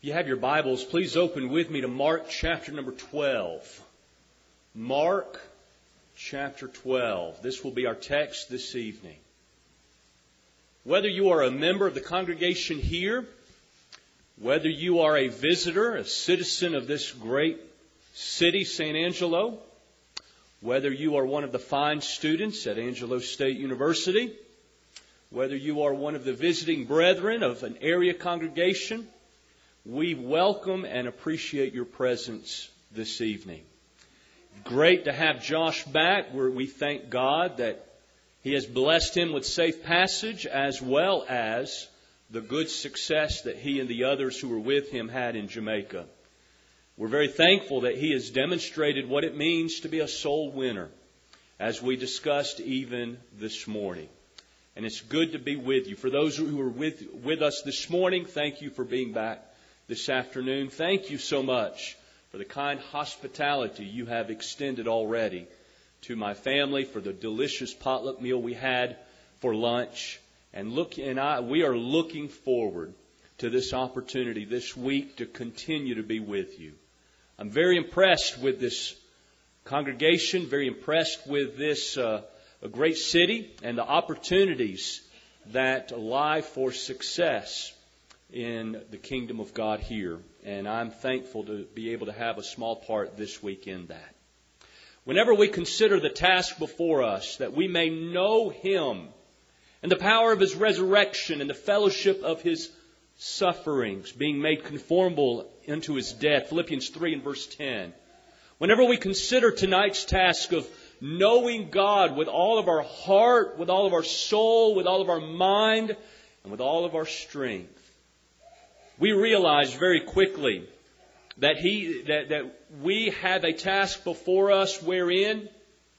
you have your Bibles, please open with me to Mark chapter number 12. Mark chapter 12. This will be our text this evening. Whether you are a member of the congregation here, whether you are a visitor, a citizen of this great city, San Angelo, whether you are one of the fine students at Angelo State University, whether you are one of the visiting brethren of an area congregation, we welcome and appreciate your presence this evening. Great to have Josh back, where we thank God that He has blessed him with safe passage as well as the good success that he and the others who were with him had in Jamaica. We're very thankful that he has demonstrated what it means to be a soul winner, as we discussed even this morning. And it's good to be with you. For those who are with us this morning, thank you for being back this afternoon. Thank you so much for the kind hospitality you have extended already to my family, for the delicious potluck meal we had for lunch. And we are looking forward to this opportunity this week to continue to be with you. I'm very impressed with this congregation, very impressed with this a great city and the opportunities that lie for success in the kingdom of God here. And I'm thankful to be able to have a small part this week in that. Whenever we consider the task before us, that we may know Him and the power of His resurrection and the fellowship of His sufferings, being made conformable unto His death, Philippians 3 and verse 10. Whenever we consider tonight's task of knowing God with all of our heart, with all of our soul, with all of our mind, and with all of our strength, we realize very quickly that we have a task before us wherein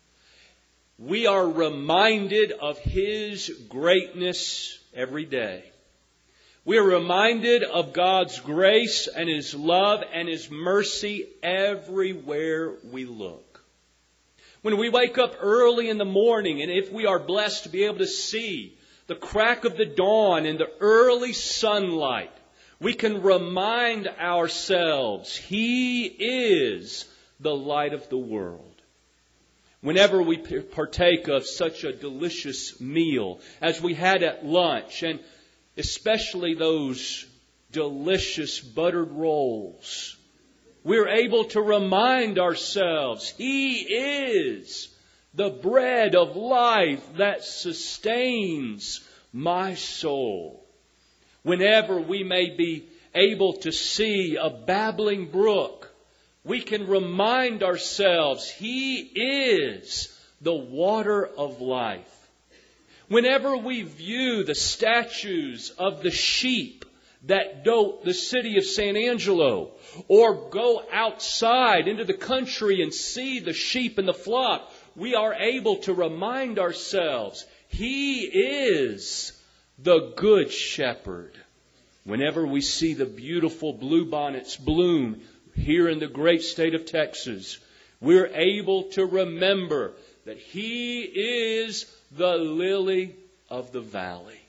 we are reminded of His greatness every day. We are reminded of God's grace and His love and His mercy everywhere we look. When we wake up early in the morning, and if we are blessed to be able to see the crack of the dawn and the early sunlight, we can remind ourselves He is the light of the world. Whenever we partake of such a delicious meal as we had at lunch, and especially those delicious buttered rolls, we're able to remind ourselves He is the bread of life that sustains my soul. Whenever we may be able to see a babbling brook, we can remind ourselves He is the water of life. Whenever we view the statues of the sheep that dot the city of San Angelo, or go outside into the country and see the sheep and the flock, we are able to remind ourselves He is the Good Shepherd. Whenever we see the beautiful bluebonnets bloom here in the great state of Texas, we're able to remember that He is the lily of the valley.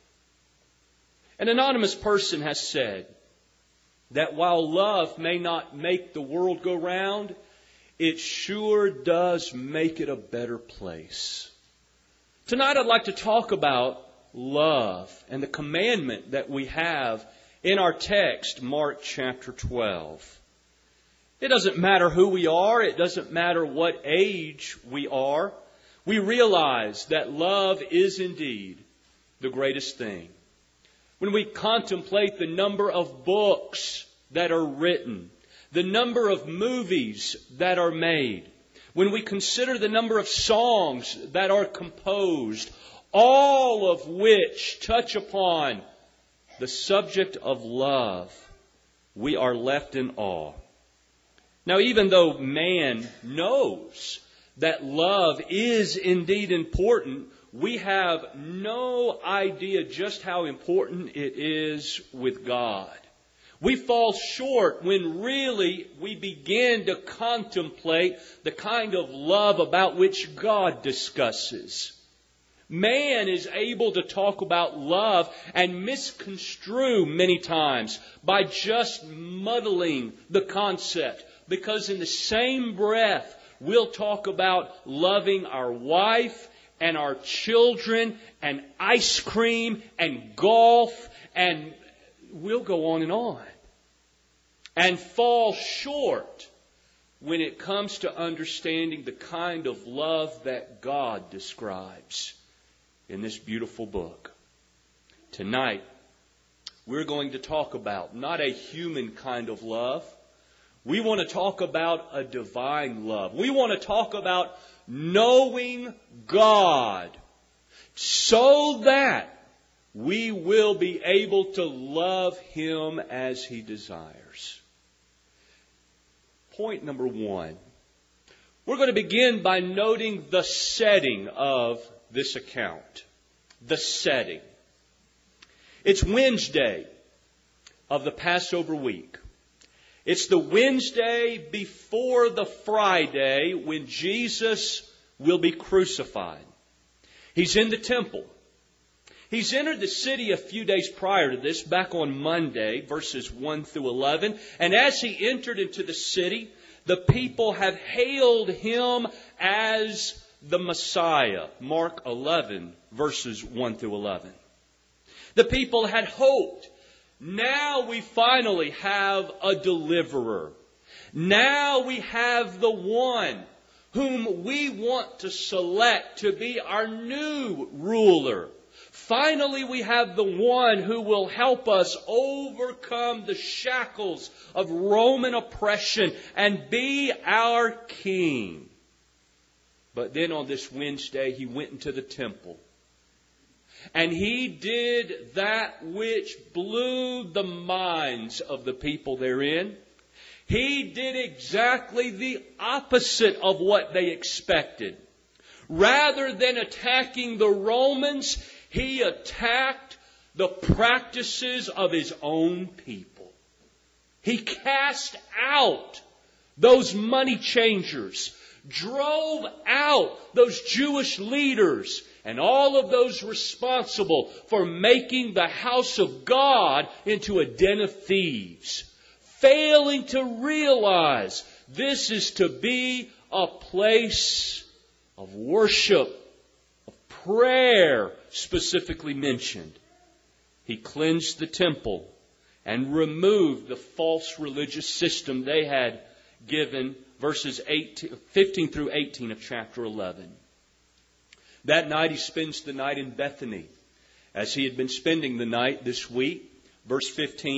An anonymous person has said that while love may not make the world go round, it sure does make it a better place. Tonight I'd like to talk about love and the commandment that we have in our text, Mark chapter 12. It doesn't matter who we are. It doesn't matter what age we are. We realize that love is indeed the greatest thing. When we contemplate the number of books that are written, the number of movies that are made, when we consider the number of songs that are composed, all of which touch upon the subject of love, we are left in awe. Now, even though man knows that love is indeed important, we have no idea just how important it is with God. We fall short when really we begin to contemplate the kind of love about which God discusses. Man is able to talk about love and misconstrue many times by just muddling the concept. Because in the same breath, we'll talk about loving our wife and our children and ice cream and golf, and we'll go on and fall short when it comes to understanding the kind of love that God describes in this beautiful book. Tonight, we're going to talk about not a human kind of love. We want to talk about a divine love. We want to talk about knowing God so that we will be able to love Him as He desires. Point number 1. We're going to begin by noting the setting of this account. The setting. It's Wednesday of the Passover week. It's the Wednesday before the Friday when Jesus will be crucified. He's in the temple. He's entered the city a few days prior to this, back on Monday, verses 1 through 11. And as he entered into the city, the people have hailed Him as the Messiah. Mark 11, verses 1 through 11. The people had hoped. Now we finally have a deliverer. Now we have the one whom we want to select to be our new ruler. Finally we have the one who will help us overcome the shackles of Roman oppression and be our king. But then on this Wednesday, He went into the temple. And He did that which blew the minds of the people therein. He did exactly the opposite of what they expected. Rather than attacking the Romans, He attacked the practices of His own people. He cast out those money changers, drove out those Jewish leaders, and all of those responsible for making the house of God into a den of thieves, failing to realize this is to be a place of worship, of prayer specifically mentioned. He cleansed the temple and removed the false religious system they had given, verses 15 through 18 of chapter 11. That night He spends the night in Bethany, as He had been spending the night this week. Verse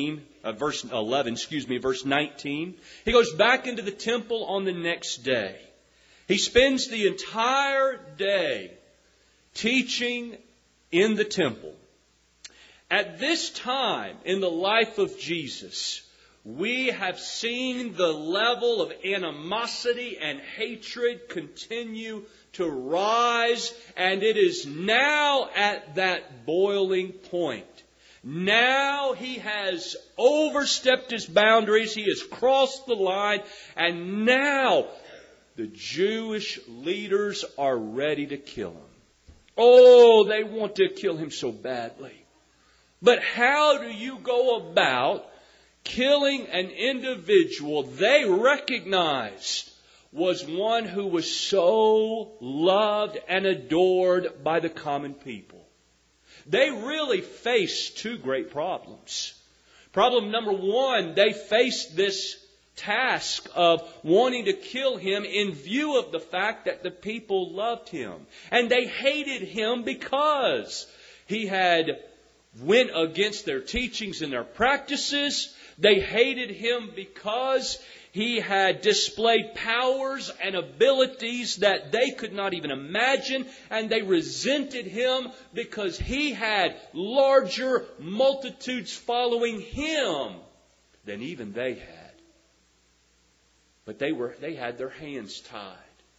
19. He goes back into the temple on the next day. He spends the entire day teaching in the temple. At this time in the life of Jesus, we have seen the level of animosity and hatred continue to rise, and it is now at that boiling point. Now He has overstepped His boundaries, He has crossed the line, and now the Jewish leaders are ready to kill Him. Oh, they want to kill Him so badly. But how do you go about killing an individual they recognized was one who was so loved and adored by the common people? They really faced two great problems. Problem number one, they faced this task of wanting to kill Him in view of the fact that the people loved Him. And they hated Him because He had went against their teachings and their practices. They hated Him because He had displayed powers and abilities that they could not even imagine. And they resented Him because He had larger multitudes following Him than even they had. But they had their hands tied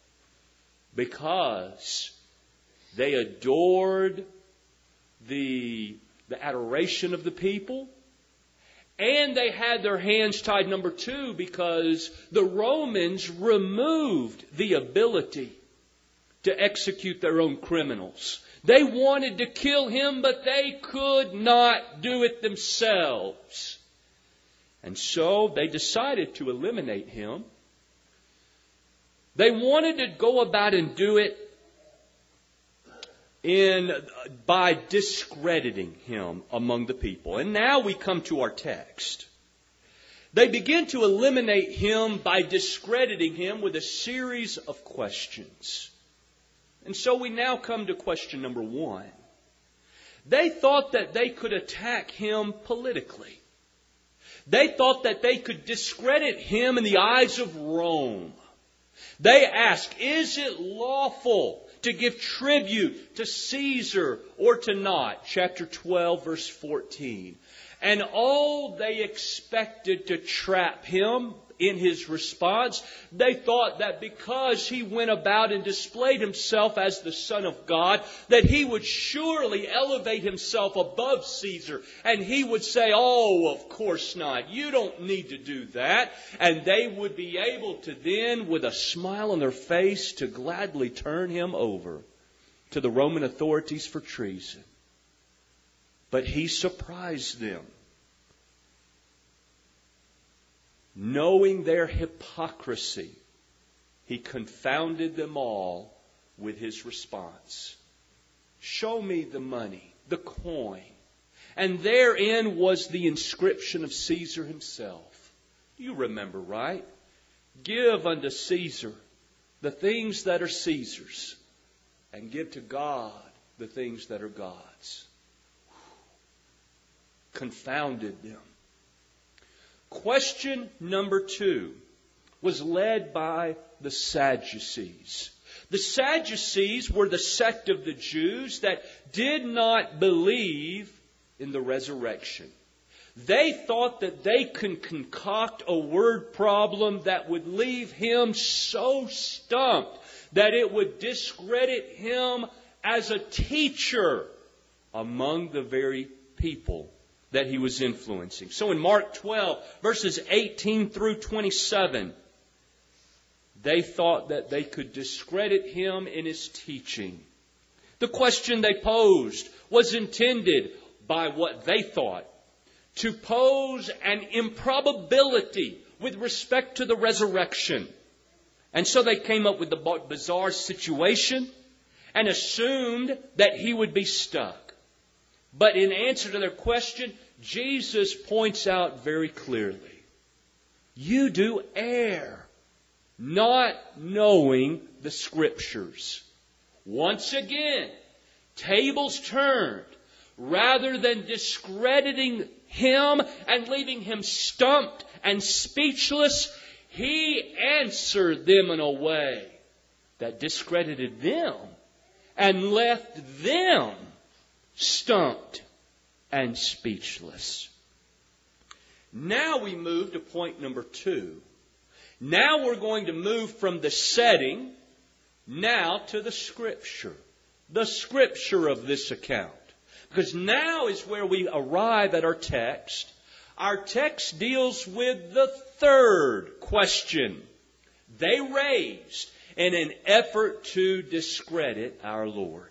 because they adored the adoration of the people. And they had their hands tied, number two, because the Romans removed the ability to execute their own criminals. They wanted to kill him, but they could not do it themselves. And so they decided to eliminate him. They wanted to go about and do it by discrediting him among the people. And now we come to our text. They begin to eliminate him by discrediting him with a series of questions. And so we now come to question number 1. They thought that they could attack him politically. They thought that they could discredit him in the eyes of Rome. They asked, is it lawful to give tribute to Caesar or to not? Chapter 12, verse 14. And they expected to trap him in his response. They thought that because he went about and displayed himself as the Son of God, that he would surely elevate himself above Caesar. And he would say, oh, of course not. You don't need to do that. And they would be able to then, with a smile on their face, to gladly turn him over to the Roman authorities for treason. But he surprised them. Knowing their hypocrisy, he confounded them all with his response. Show me the money, the coin. And therein was the inscription of Caesar himself. You remember, right? Give unto Caesar the things that are Caesar's, and give to God the things that are God's. Confounded them. Question number 2 was led by the Sadducees. The Sadducees were the sect of the Jews that did not believe in the resurrection. They thought that they could concoct a word problem that would leave him so stumped that it would discredit him as a teacher among the very people that he was influencing. So in Mark 12, verses 18 through 27, they thought that they could discredit him in his teaching. The question they posed was intended by what they thought to pose an improbability with respect to the resurrection. And so they came up with the bizarre situation and assumed that he would be stuck. But in answer to their question, Jesus points out very clearly, you do err, not knowing the Scriptures. Once again, tables turned. Rather than discrediting him and leaving him stumped and speechless, he answered them in a way that discredited them and left them stumped and speechless. Now we move to point number 2. Now we're going to move from the setting now to the Scripture. The Scripture of this account. Because now is where we arrive at our text. Our text deals with the third question they raised in an effort to discredit our Lord.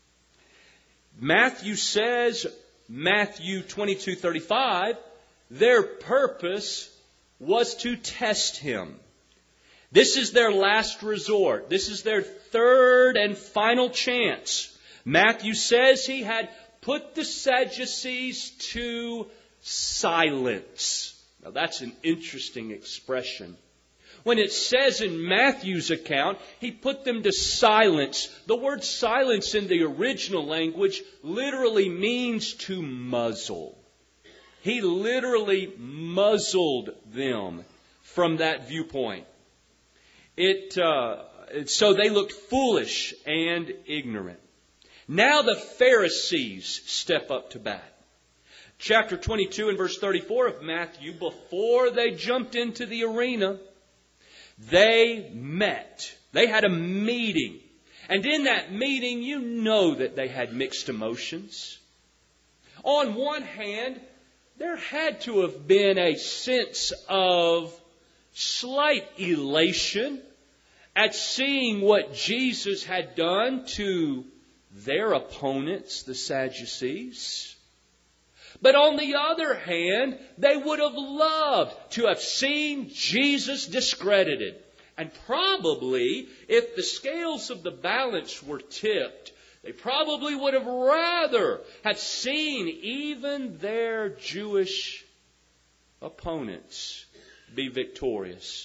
Matthew says, Matthew 22:35, their purpose was to test him. This is their last resort. This is their third and final chance. Matthew says he had put the Sadducees to silence. Now that's an interesting expression. When it says in Matthew's account, he put them to silence. The word silence in the original language literally means to muzzle. He literally muzzled them from that viewpoint. So they looked foolish and ignorant. Now the Pharisees step up to bat. Chapter 22 and verse 34 of Matthew, before they jumped into the arena, they met. They had a meeting. And in that meeting, you know that they had mixed emotions. On one hand, there had to have been a sense of slight elation at seeing what Jesus had done to their opponents, the Sadducees. But on the other hand, they would have loved to have seen Jesus discredited. And probably, if the scales of the balance were tipped, they probably would have rather have seen even their Jewish opponents be victorious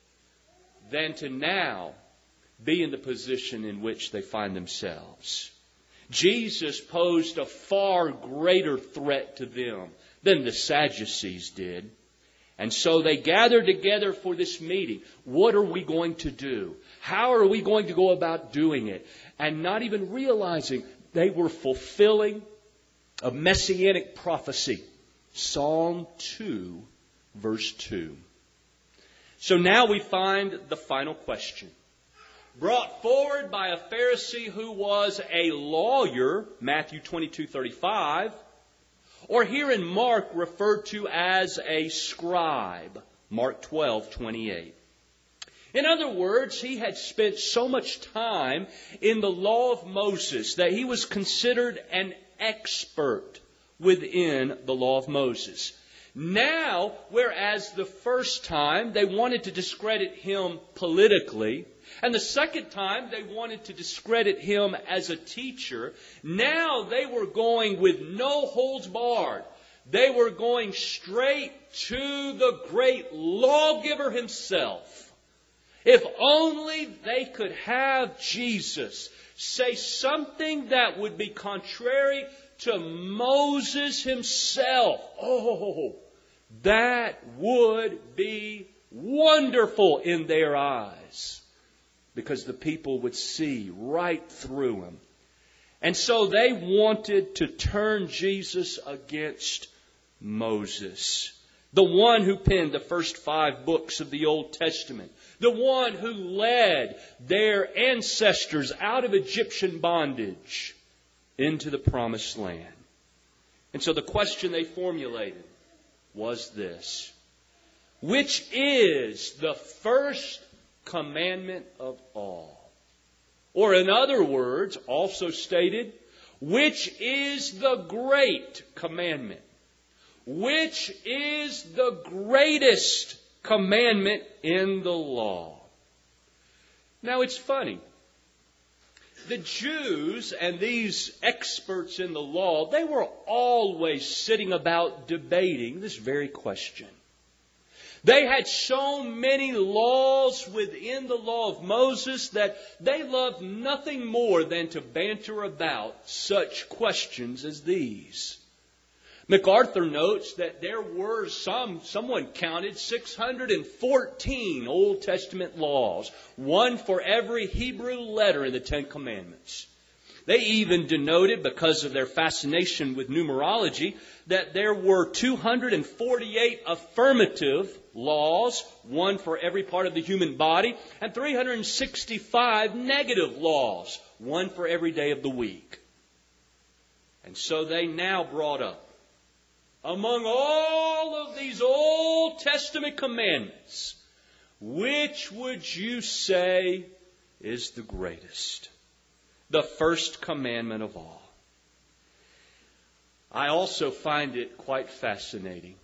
than to now be in the position in which they find themselves. Jesus posed a far greater threat to them than the Sadducees did. And so they gathered together for this meeting. What are we going to do? How are we going to go about doing it? And not even realizing they were fulfilling a messianic prophecy. Psalm 2, verse 2. So now we find the final question. Brought forward by a Pharisee who was a lawyer, Matthew 22:35, or here in Mark referred to as a scribe, Mark 12:28. In other words, he had spent so much time in the law of Moses that he was considered an expert within the law of Moses. Now, whereas the first time they wanted to discredit him politically, and the second time they wanted to discredit him as a teacher, now they were going with no holds barred. They were going straight to the great lawgiver himself. If only they could have Jesus say something that would be contrary to Moses himself. Oh, that would be wonderful in their eyes, because the people would see right through him. And so they wanted to turn Jesus against Moses, the one who penned the first 5 books of the Old Testament, the one who led their ancestors out of Egyptian bondage into the Promised Land. And so the question they formulated was this: which is the first commandment of all? Or in other words, also stated, which is the great commandment? Which is the greatest commandment in the law? Now it's funny. The Jews and these experts in the law, they were always sitting about debating this very question. They had so many laws within the law of Moses that they loved nothing more than to banter about such questions as these. MacArthur notes that there were someone counted 614 Old Testament laws, one for every Hebrew letter in the Ten Commandments. They even denoted, because of their fascination with numerology, that there were 248 affirmative laws, one for every part of the human body, and 365 negative laws, one for every day of the week. And so they now brought up, among all of these Old Testament commandments, which would you say is the greatest? The first commandment of all. I also find it quite fascinating.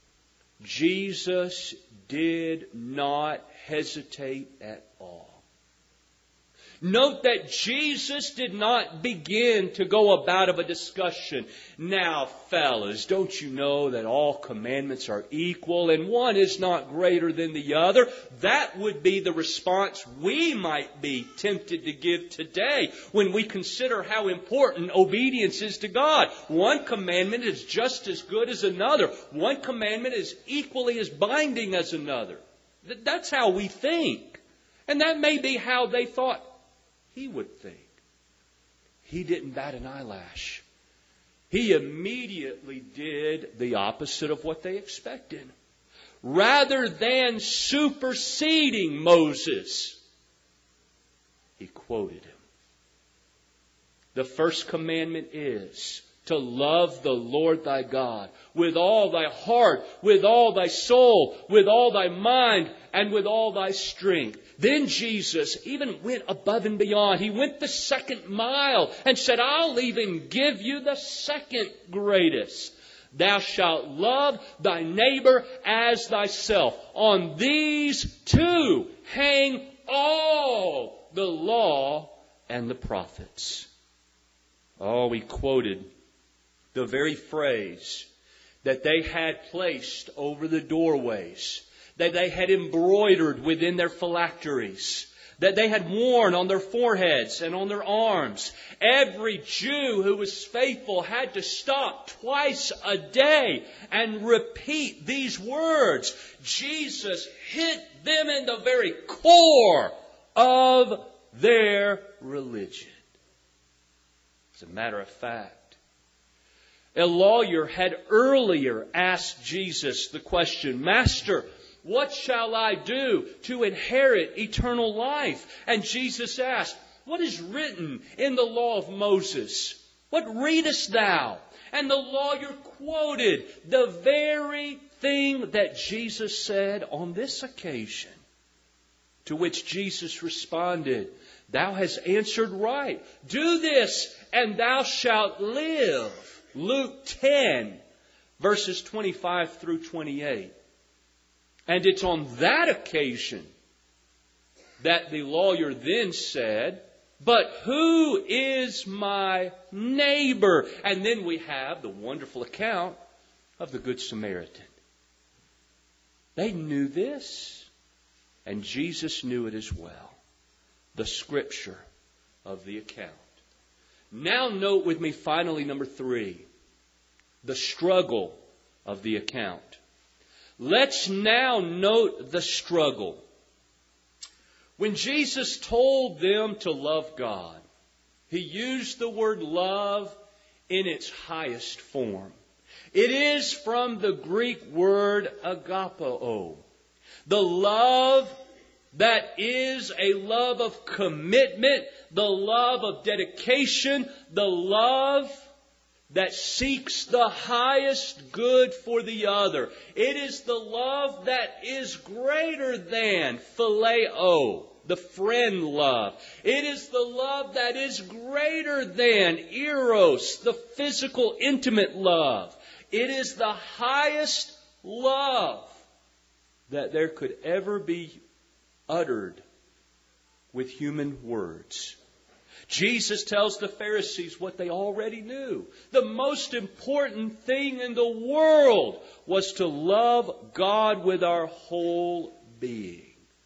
Jesus did not hesitate at all. Note that Jesus did not begin to go about of a discussion. Now, fellas, don't you know that all commandments are equal and one is not greater than the other? That would be the response we might be tempted to give today when we consider how important obedience is to God. One commandment is just as good as another. One commandment is equally as binding as another. That's how we think. And that may be how they thought he would think. He didn't bat an eyelash. He immediately did the opposite of what they expected. Rather than superseding Moses, he quoted him. The first commandment is to love the Lord thy God with all thy heart, with all thy soul, with all thy mind, and with all thy strength. Then Jesus even went above and beyond. He went the second mile and said, I'll even give you the second greatest. Thou shalt love thy neighbor as thyself. On these two hang all the law and the prophets. Oh, he quoted the very phrase that they had placed over the doorways, that they had embroidered within their phylacteries, that they had worn on their foreheads and on their arms. Every Jew who was faithful had to stop twice a day and repeat these words. Jesus hit them in the very core of their religion. As a matter of fact, a lawyer had earlier asked Jesus the question, Master, what shall I do to inherit eternal life? And Jesus asked, what is written in the law of Moses? What readest thou? And the lawyer quoted the very thing that Jesus said on this occasion. To which Jesus responded, Thou hast answered right. Do this and thou shalt live. Luke 10, verses 25 through 28. And it's on that occasion that the lawyer then said, But who is my neighbor? And then we have the wonderful account of the Good Samaritan. They knew this, and Jesus knew it as well. The scripture of the account. Now note with me finally number 3, the struggle of the account. Let's now note the struggle. When Jesus told them to love God, He used the word love in its highest form. It is from the Greek word agapao. The love that is a love of commitment, the love of dedication, the love that seeks the highest good for the other. It is the love that is greater than phileo, the friend love. It is the love that is greater than eros, the physical, intimate love. It is the highest love that there could ever be uttered with human words. Jesus tells the Pharisees what they already knew. The most important thing in the world was to love God with our whole being.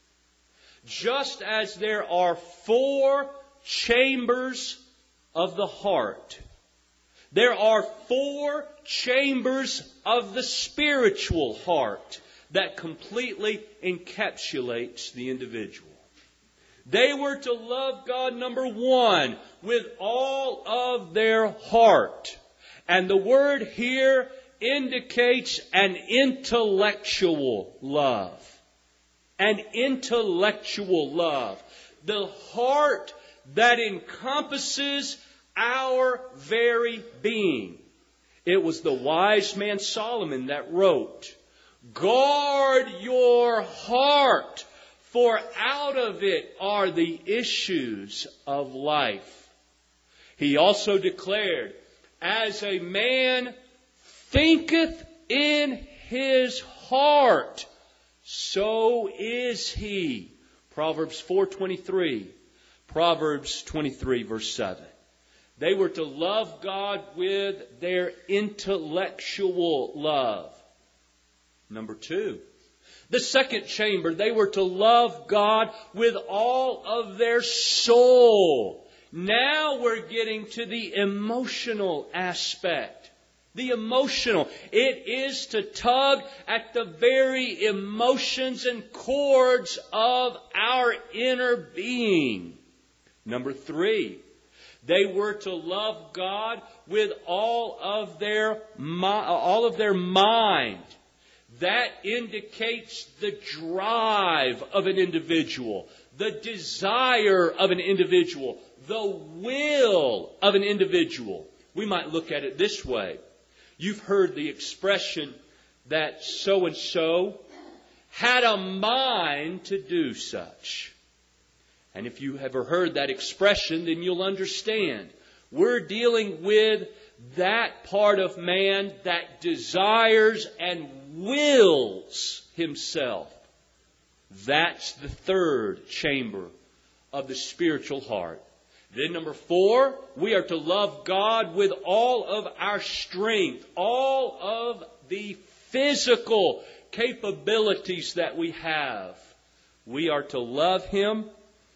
Just as there are 4 chambers of the heart, there are 4 chambers of the spiritual heart that completely encapsulates the individual. They were to love God, number 1, with all of their heart. And the word here indicates an intellectual love. An intellectual love. The heart that encompasses our very being. It was the wise man Solomon that wrote, Guard your heart, for out of it are the issues of life. He also declared, As a man thinketh in his heart, so is he. Proverbs 4:23. Proverbs 23, verse 7. They were to love God with their intellectual love. Number 2. The second chamber, they were to love God with all of their soul. Now we're getting to the emotional aspect. The emotional. It is to tug at the very emotions and chords of our inner being. Number 3. They were to love God with all of their mind. That indicates the drive of an individual, the desire of an individual, the will of an individual. We might look at it this way. You've heard the expression that so-and-so had a mind to do such. And if you ever heard that expression, then you'll understand. We're dealing with that part of man that desires and wills himself. That's the third chamber of the spiritual heart. Then number 4, we are to love God with all of our strength, all of the physical capabilities that we have. We are to love Him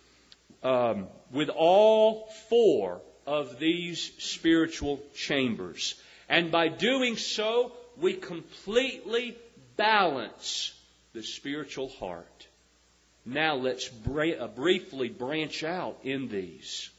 with all 4 of these spiritual chambers. And by doing so, we completely balance the spiritual heart. Now let's briefly branch out in these.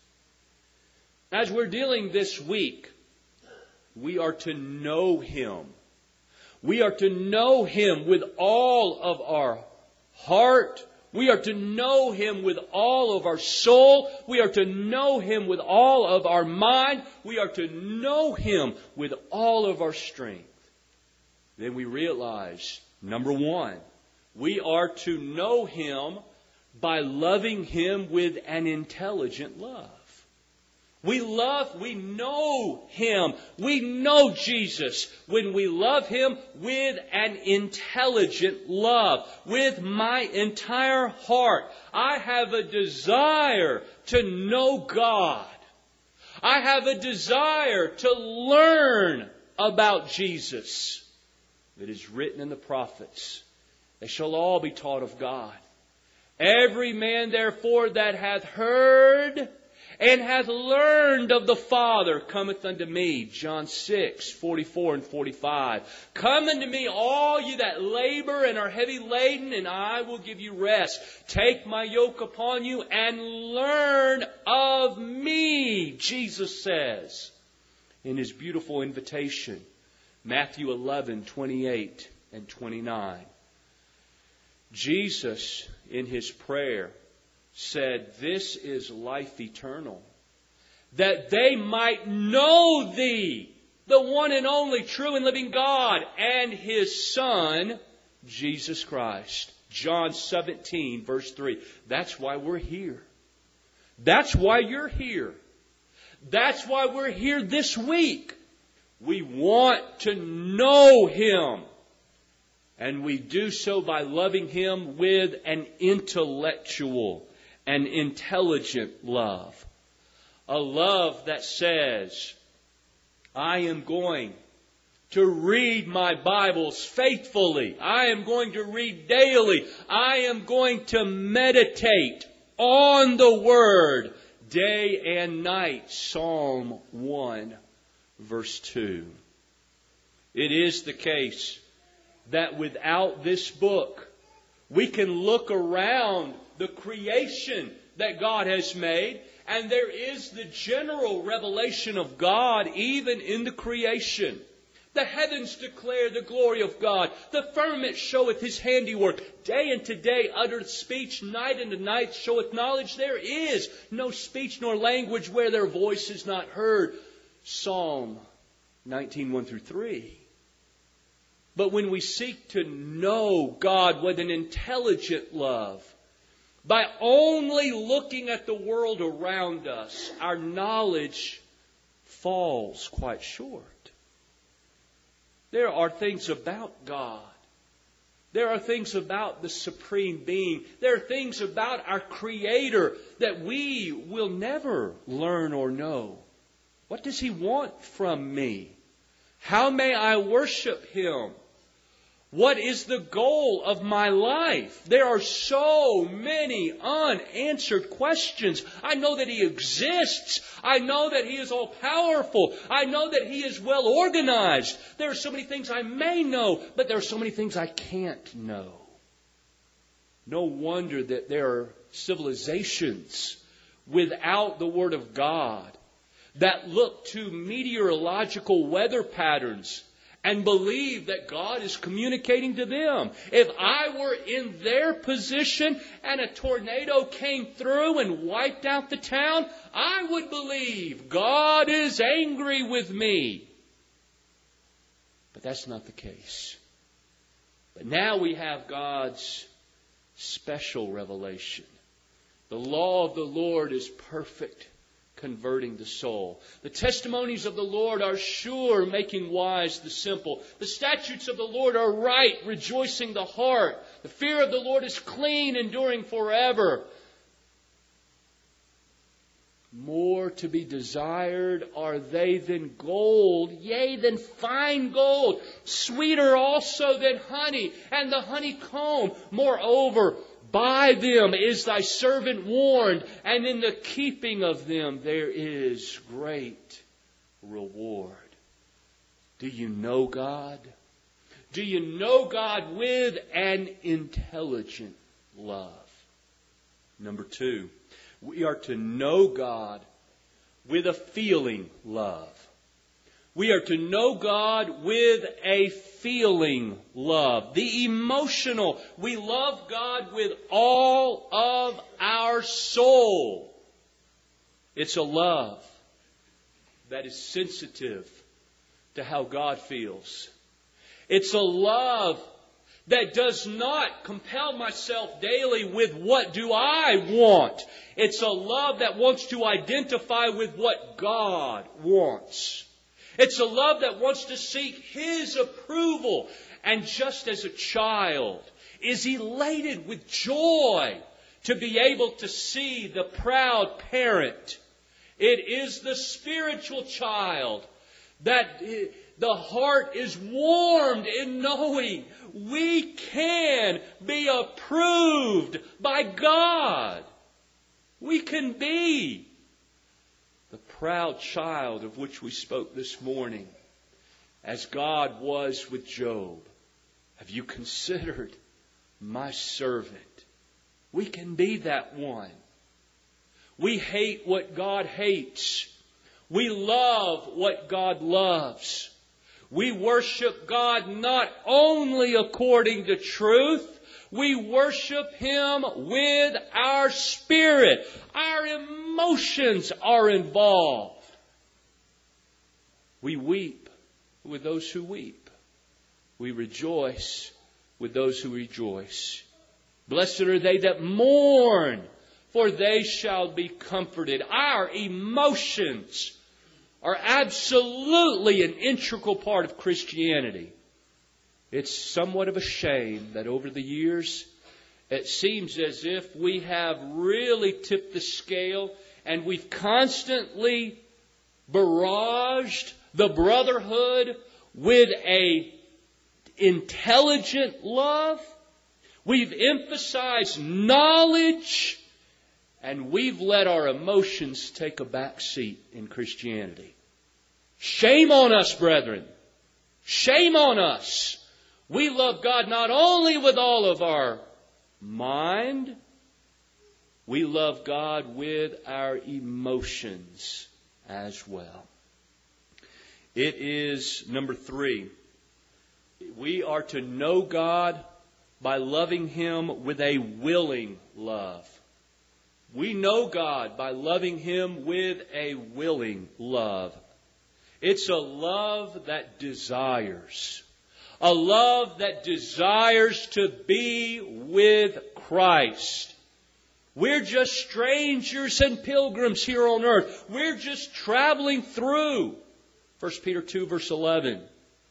As we're dealing this week, we are to know Him. We are to know Him with all of our heart. We are to know Him with all of our soul. We are to know Him with all of our mind. We are to know Him with all of our strength. Then we realize, number 1, we are to know Him by loving Him with an intelligent love. We know Him. We know Jesus when we love Him with an intelligent love, with my entire heart. I have a desire to know God. I have a desire to learn about Jesus. It is written in the prophets, they shall all be taught of God. Every man therefore that hath heard and hath learned of the Father cometh unto me. John 6:44 and 45. Come unto me, all you that labor and are heavy laden, and I will give you rest. Take my yoke upon you and learn of me, Jesus says in His beautiful invitation. Matthew 11:28 and 29. Jesus, in His prayer, said, this is life eternal, that they might know Thee, the one and only true and living God, and His Son, Jesus Christ. John 17, verse 3. That's why we're here. That's why you're here. That's why we're here this week. We want to know Him. And we do so by loving Him with an intellectual and intelligent love. A love that says, I am going to read my Bibles faithfully. I am going to read daily. I am going to meditate on the Word day and night. Psalm 1, verse 2. It is the case that without this book, we can look around the creation that God has made, and there is the general revelation of God even in the creation. The heavens declare the glory of God. The firmament showeth His handiwork. Day unto day uttereth speech. Night unto night showeth knowledge. There is no speech nor language where their voice is not heard. Psalm 19, 1 through 3. But when we seek to know God with an intelligent love, by only looking at the world around us, our knowledge falls quite short. There are things about God. There are things about the Supreme Being. There are things about our Creator that we will never learn or know. What does He want from me? How may I worship Him? What is the goal of my life? There are so many unanswered questions. I know that He exists. I know that He is all powerful. I know that He is well organized. There are so many things I may know, but there are so many things I can't know. No wonder that there are civilizations without the Word of God that look to meteorological weather patterns and believe that God is communicating to them. If I were in their position and a tornado came through and wiped out the town, I would believe God is angry with me. But that's not the case. But now we have God's special revelation. The law of the Lord is perfect, converting the soul. The testimonies of the Lord are sure, making wise the simple. The statutes of the Lord are right, rejoicing the heart. The fear of the Lord is clean, enduring forever. More to be desired are they than gold, yea, than fine gold, sweeter also than honey, and the honeycomb. Moreover, by them is thy servant warned, and in the keeping of them there is great reward. Do you know God? Do you know God with an intelligent love? Number 2, we are to know God with a feeling love. We are to know God with a feeling love. The emotional. We love God with all of our soul. It's a love that is sensitive to how God feels. It's a love that does not compel myself daily with what do I want. It's a love that wants to identify with what God wants. It's a love that wants to seek His approval. And just as a child is elated with joy to be able to see the proud parent, it is the spiritual child that the heart is warmed in knowing we can be approved by God. We can be the proud child of which we spoke this morning, as God was with Job. Have you considered my servant? We can be that one. We hate what God hates. We love what God loves. We worship God not only according to truth, we worship Him with our spirit. Our emotions are involved. We weep with those who weep. We rejoice with those who rejoice. Blessed are they that mourn, for they shall be comforted. Our emotions are absolutely an integral part of Christianity. It's somewhat of a shame that over the years, it seems as if we have really tipped the scale and we've constantly barraged the brotherhood with a intelligent love. We've emphasized knowledge, and we've let our emotions take a back seat in Christianity. Shame on us, brethren. Shame on us. We love God not only with all of our mind, we love God with our emotions as well. It is number 3. We are to know God by loving Him with a willing love. We know God by loving Him with a willing love. It's a love that desires. A love that desires to be with Christ. We're just strangers and pilgrims here on earth. We're just traveling through. 1 Peter 2 verse 11.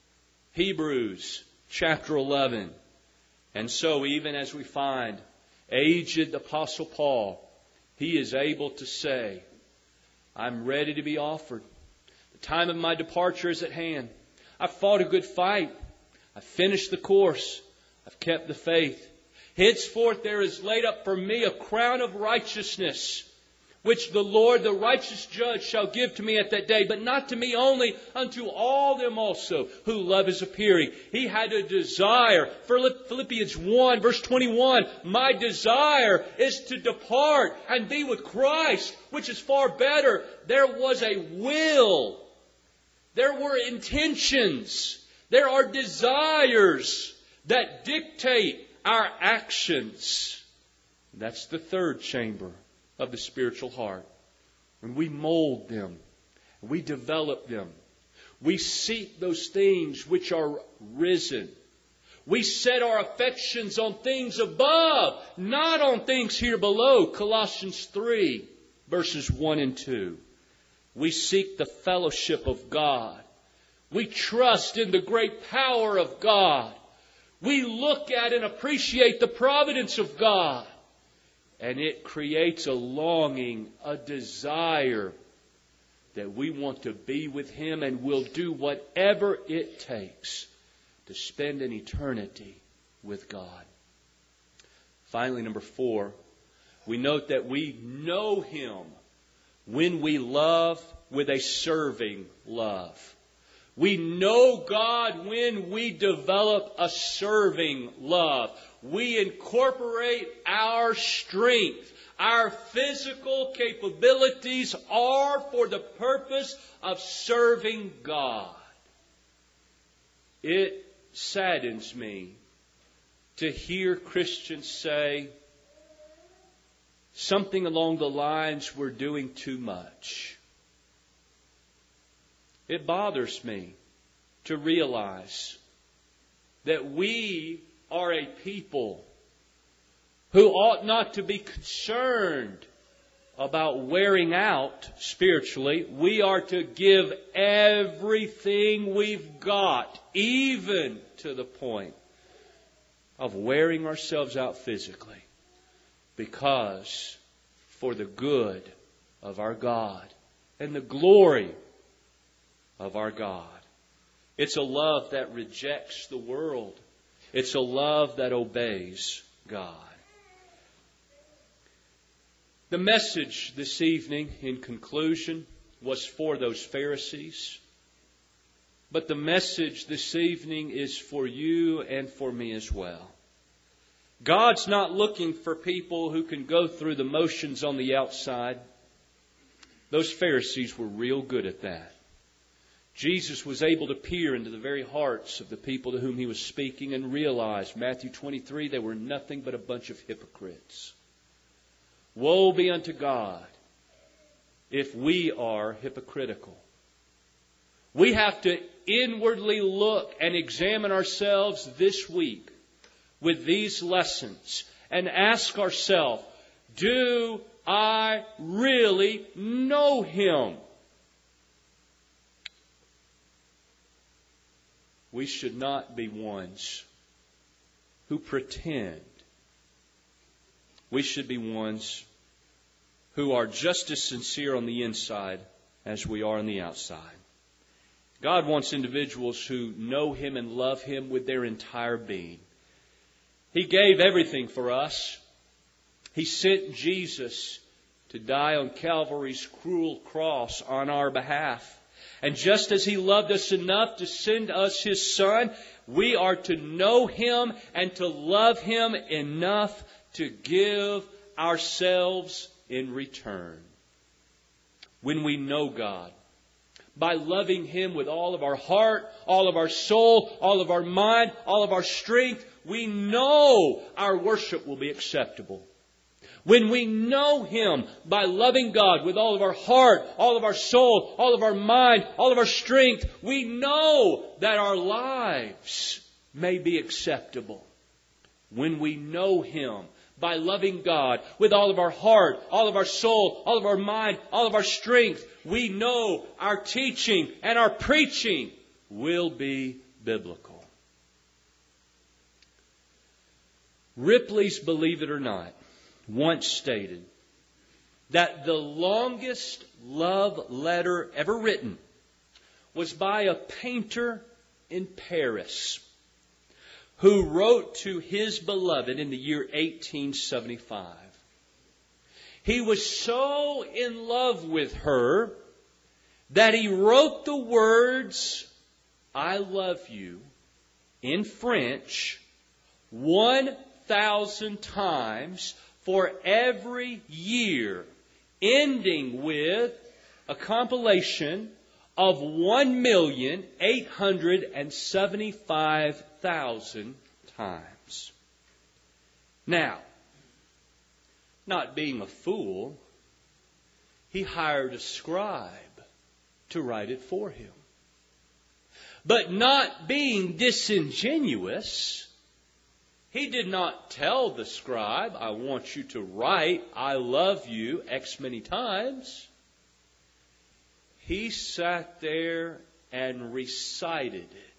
Hebrews chapter 11. And so even as we find aged Apostle Paul, he is able to say, I'm ready to be offered. The time of my departure is at hand. I've fought a good fight. I've finished the course. I've kept the faith. Henceforth there is laid up for me a crown of righteousness, which the Lord, the righteous judge, shall give to me at that day, but not to me only, unto all them also who love His appearing. He had a desire. Philippians 1 verse 21, my desire is to depart and be with Christ, which is far better. There was a will. There were intentions. There are desires that dictate our actions. That's the third chamber of the spiritual heart. When we mold them, we develop them, we seek those things which are risen. We set our affections on things above, not on things here below. Colossians 3, verses 1 and 2. We seek the fellowship of God. We trust in the great power of God. We look at and appreciate the providence of God. And it creates a longing, a desire that we want to be with Him and will do whatever it takes to spend an eternity with God. Finally, number 4, we note that we know Him when we love with a serving love. We know God when we develop a serving love. We incorporate our strength. Our physical capabilities are for the purpose of serving God. It saddens me to hear Christians say something along the lines, we're doing too much. It bothers me to realize that we are a people who ought not to be concerned about wearing out spiritually. We are to give everything we've got, even to the point of wearing ourselves out physically, because for the good of our God and the glory of our God. It's a love that rejects the world. It's a love that obeys God. The message this evening, in conclusion, was for those Pharisees. But the message this evening is for you and for me as well. God's not looking for people who can go through the motions on the outside. Those Pharisees were real good at that. Jesus was able to peer into the very hearts of the people to whom He was speaking and realize, Matthew 23, they were nothing but a bunch of hypocrites. Woe be unto God if we are hypocritical. We have to inwardly look and examine ourselves this week with these lessons and ask ourselves, do I really know Him? We should not be ones who pretend. We should be ones who are just as sincere on the inside as we are on the outside. God wants individuals who know Him and love Him with their entire being. He gave everything for us. He sent Jesus to die on Calvary's cruel cross on our behalf. And just as He loved us enough to send us His Son, we are to know Him and to love Him enough to give ourselves in return. When we know God, by loving Him with all of our heart, all of our soul, all of our mind, all of our strength, we know our worship will be acceptable. When we know Him by loving God with all of our heart, all of our soul, all of our mind, all of our strength, we know that our lives may be acceptable. When we know Him by loving God with all of our heart, all of our soul, all of our mind, all of our strength, we know our teaching and our preaching will be biblical. Ripley's Believe It or Not once stated that the longest love letter ever written was by a painter in Paris who wrote to his beloved in the year 1875. He was so in love with her that he wrote the words, "I love you," in French 1,000 times for every year, ending with a compilation of 1,875,000 times. Now, not being a fool, he hired a scribe to write it for him. But not being disingenuous, He did not tell the scribe, I want you to write, I love you, X many times. He sat there and recited it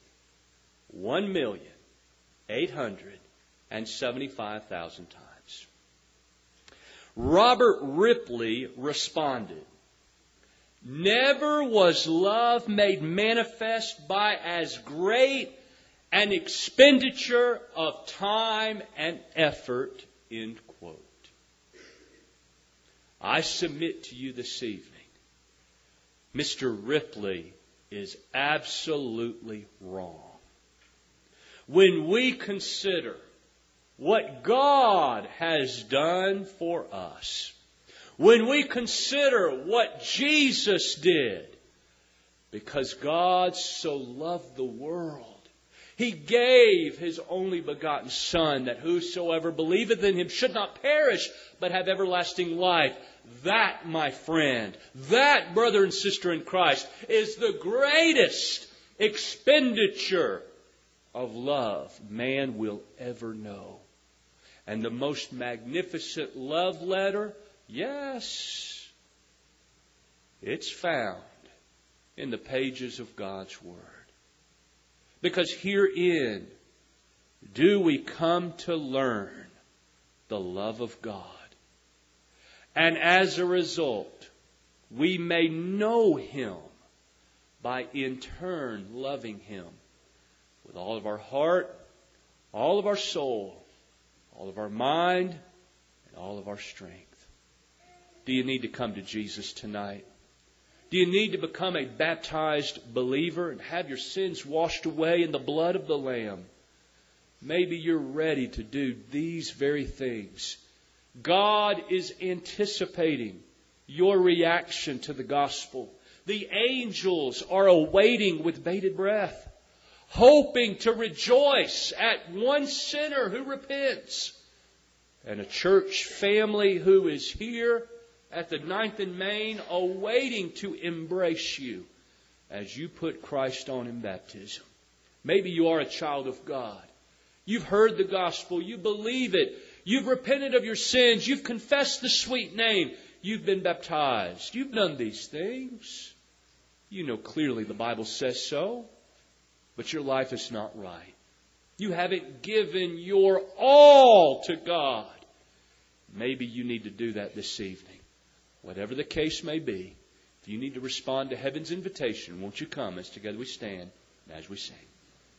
1,875,000 times. Robert Ripley responded, never was love made manifest by as great an expenditure of time and effort, end quote. I submit to you this evening, Mr. Ripley is absolutely wrong. When we consider what God has done for us, when we consider what Jesus did, because God so loved the world, He gave His only begotten Son, that whosoever believeth in Him should not perish, but have everlasting life. That, my friend, that, brother and sister in Christ, is the greatest expenditure of love man will ever know. And the most magnificent love letter, yes, it's found in the pages of God's Word. Because herein do we come to learn the love of God. And as a result, we may know Him by in turn loving Him with all of our heart, all of our soul, all of our mind, and all of our strength. Do you need to come to Jesus tonight? Do you need to become a baptized believer and have your sins washed away in the blood of the Lamb? Maybe you're ready to do these very things. God is anticipating your reaction to the gospel. The angels are awaiting with bated breath, hoping to rejoice at one sinner who repents, and a church family who is here at the 9th and Main, awaiting to embrace you as you put Christ on in baptism. Maybe you are a child of God. You've heard the gospel. You believe it. You've repented of your sins. You've confessed the sweet name. You've been baptized. You've done these things. You know clearly the Bible says so. But your life is not right. You haven't given your all to God. Maybe you need to do that this evening. Whatever the case may be, if you need to respond to heaven's invitation, won't you come as together we stand and as we sing.